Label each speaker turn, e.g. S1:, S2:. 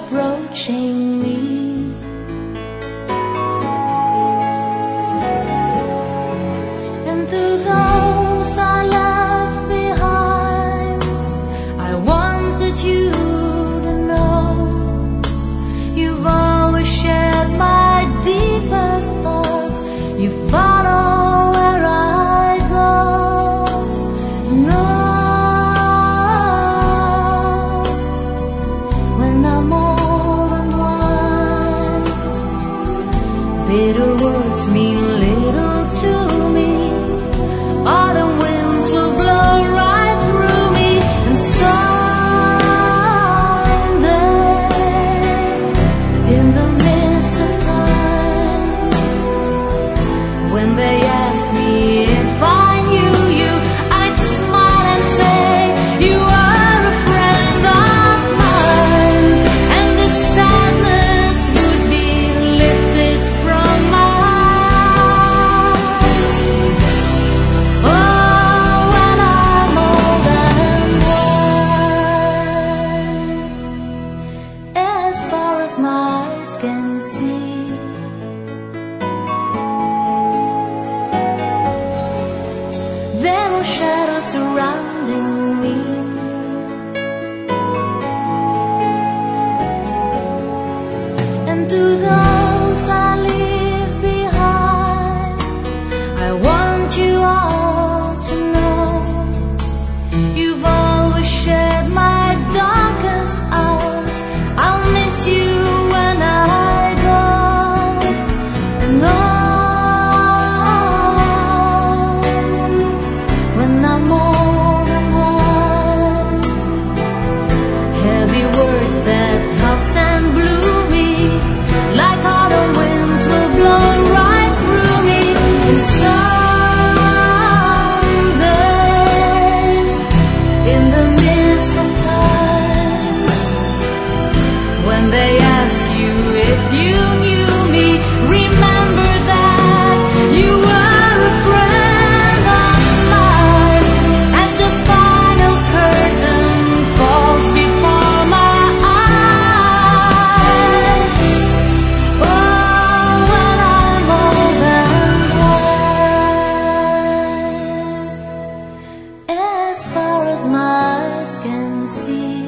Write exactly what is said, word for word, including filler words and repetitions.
S1: approaching me. And to those I left behind, I wanted you to know you've always shared my deepest thoughts. You follow where I go. No, when I'm old and wise, bitter words mean little to me. Autumn winds will blow right through me, and someday, in the midst of time, when they ask me if I knew you, I'd smile and say you are a friend of mine, and the sadness would be lifted from my eyes. Oh, when I'm old and wise, as far as my eyes can see, there are shadows surrounding me. And to those I leave behind, I want you all to know you've always shared my darkest hours. I'll miss you when I go. And oh, when I'm old and wise, heavy words that tossed and blew me like autumn winds will blow right through me. And someday, in the midst of time, when they ask you if you knew me, remember that you were a friend of mine. As the final curtain falls before my eyes, oh, when I'm old and wise, as far as my eyes can see.